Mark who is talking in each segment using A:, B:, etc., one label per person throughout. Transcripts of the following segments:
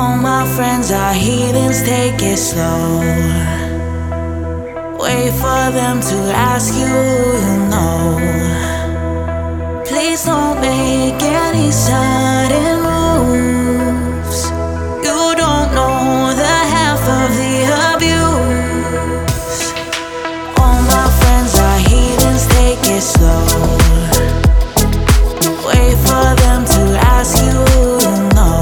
A: All my friends are heathens, take it slow. Wait for them to ask you who you know. Please don't make any sudden moves. You don't know the half of the abuse. All my friends are heathens, take it slow. Wait for them to ask you who you know.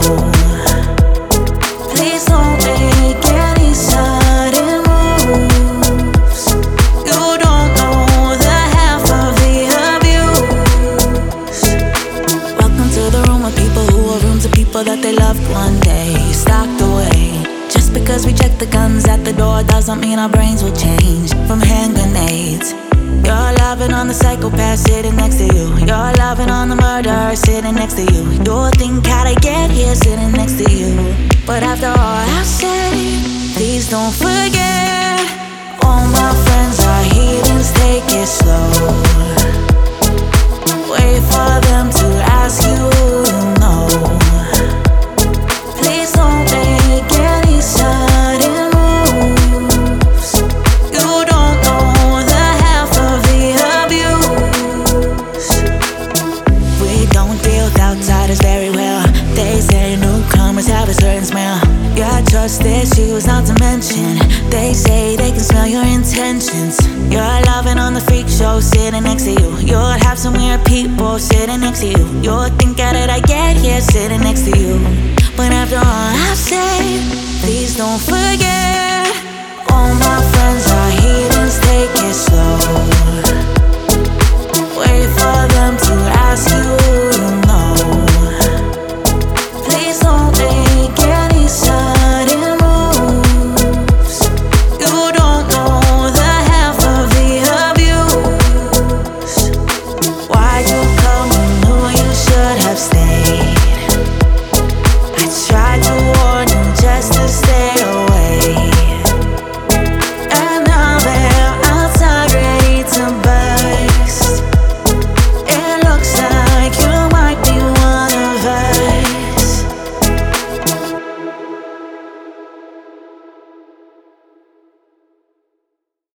A: Please don't make any sudden moves. You don't know the half of the abuse. Welcome to the room of people who are rooms of people that they loved one day, stocked away. Just because we check the guns at the door doesn't mean our brains will change from hand grenades. You're loving on the psychopath sitting next to you. You're loving on the murderer sitting next to you. You'll think how'd I get here sitting next to you. But after all I said, please don't forget. All my friends are heathens, take it slow. Wait for them to ask you who you know. Please don't make any sudden moves. You don't know the half of the abuse. We don't deal with outsiders very well. They say newcomers have a certain smell. Your trust issues not to mention. They say they can smell your intentions. You're loving on the freak show sitting next to you. You'll have some weird people sitting next to you. You'll think how did I get here sitting next to you.